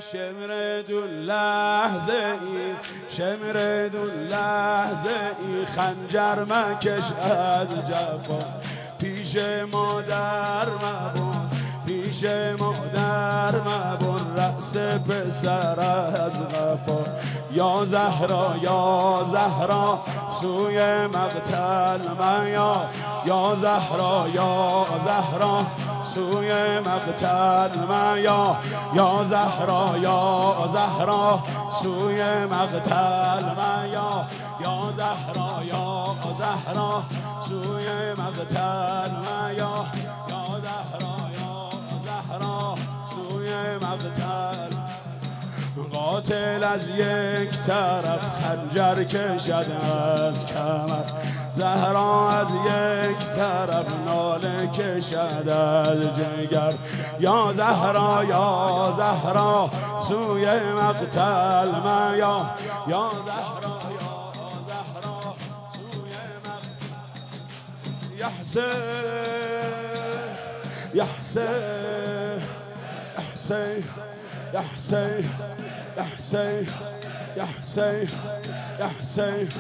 شمر دون لحظه ای، شمر دون لحظه ای، خنجر مکش از جفا، پیش مادر مبون، پیش مادر مبون، رأس پسر از غفا. یا زهرا یا زهرا سوی مقتل میا، یا زهرا یا زهرا سوی مقتل میا، یا زهرا یا زهرا سوی مقتل میا، یا زهرا یا زهرا سوی مقتل میا، یا زهرا یا زهرا سوی مقتل. قاتل از یک طرف خنجر کشد از کمر، زهرا از یک طرف ناله کشد از جگر. یا زهرا یا زهرا سوی مقتل میا، یا زهرا یا زهرا سوی مقتل. یا حسین یا حسین یا حسین یا حسین یا حسین یا حسین.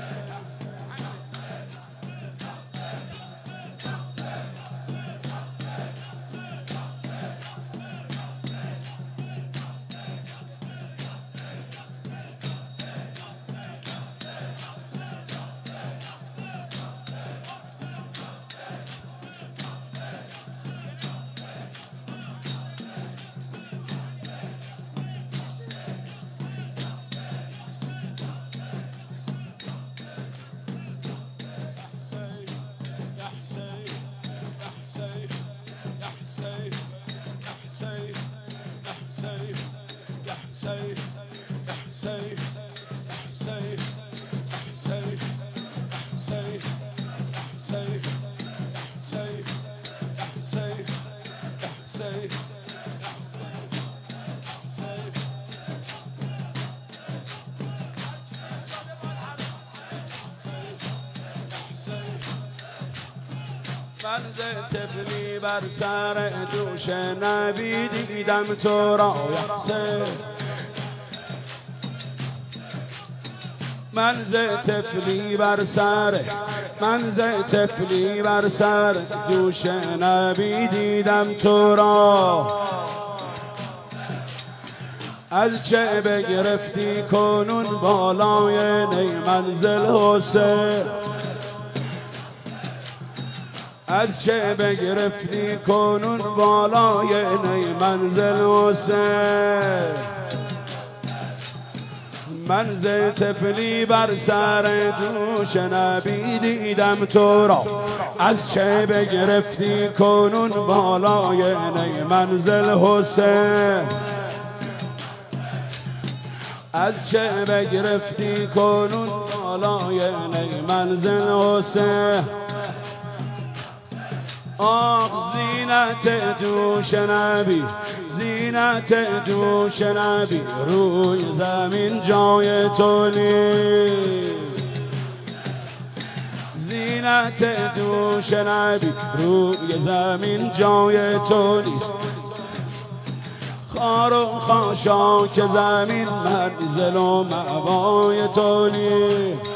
من ز طفلی بر سر دوش نبی دیدم تو را یا حسین. من ز طفلی بر سر، من ز طفلی بر سر دوش نبی دیدم تو را. از چه بگرفتی کنون بالای نی منزل حسین، از چه بگرفتی کنون بالای نی منزل حسین. من ز طفلی بر سر دوش نبی دیدم تو را، از چه بگرفتی کنون بالای نی منزل حسین، از چه بگرفتی کنون بالای نی منزل حسین. آخ زینت دوش نبی، زینت دوش نبی، روی زمین جای تو نیست. زینت دوش نبی، روی زمین جای تو نیست. خار و خاشاک زمین منزل و مأوای تو نیست.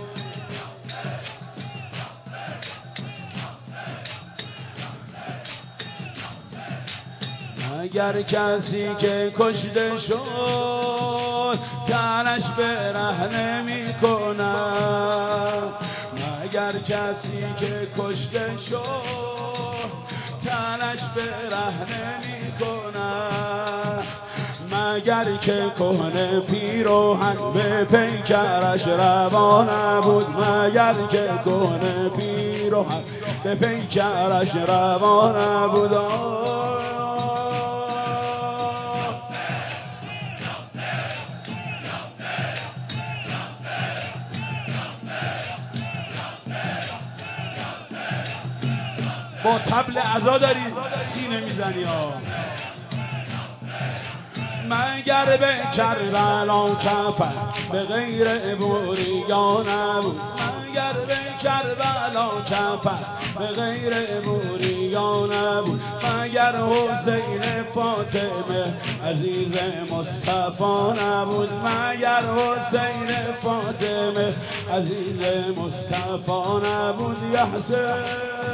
اگر کسی که کشته شد تنش برهنه می کنم، اگر کسی که کشته شد تنش برهنه می کنم، مگر که کهنه پیراهن به پیکرش روا نبود، مگر که کهنه پیراهن به پیکرش روا نبود. با طبل عزا داری سینه میزنی ها. مگر به کربلا کفن به غیر بوریا نبود، مگر به کربلا کفن به غیر بوریا نبود، مگر گر حسین فاطمه عزیز مصطفی نبود، مگر حسین فاطمه عزیز مصطفی نبود. یا حسین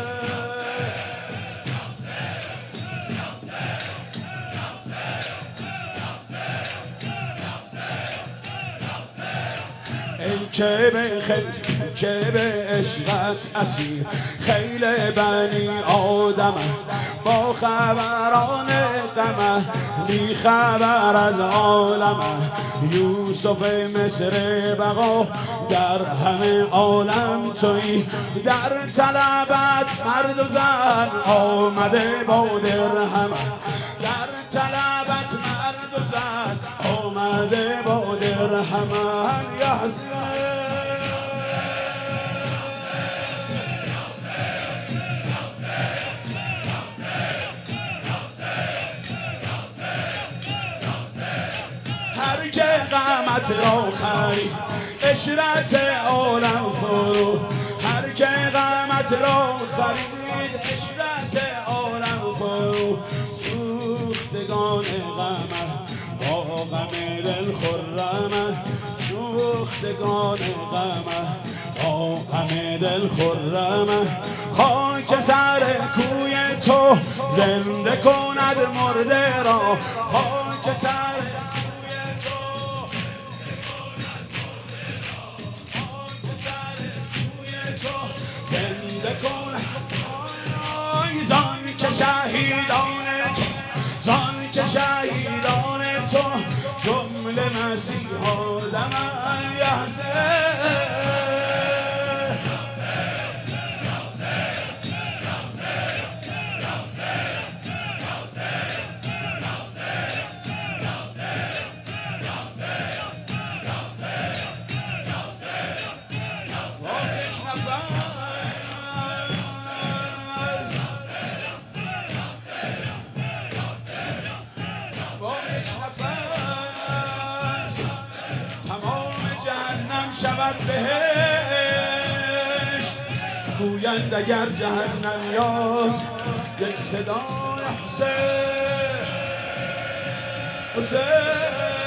ای که به خیل که به عشقت اسیر خیل بنی آدم با خبران غم بی خبر از عالم. یوسف مصر بقا در همه عالم تویی، در طلبت مرد و زن آمده با درهم، در طلبت مرد و زن آمده با درهم. یا حسین هر که غمت را خرید عشرت عالم فرو، هر که غمت را خرید عشرت عالم فرو. سوختگان غم با غم دل خرم، سوختگان غم با غم دل خرم. خاک سر کوی تو زنده کند مرده را، خاک سر کوی تو زنده کند. زان که شهیدان تو، زان که شهیدان تو جمله مسیحا دمن. یا حسین شود بهشت، گویند اگر جهنم یاد یک صدای حسین حسین.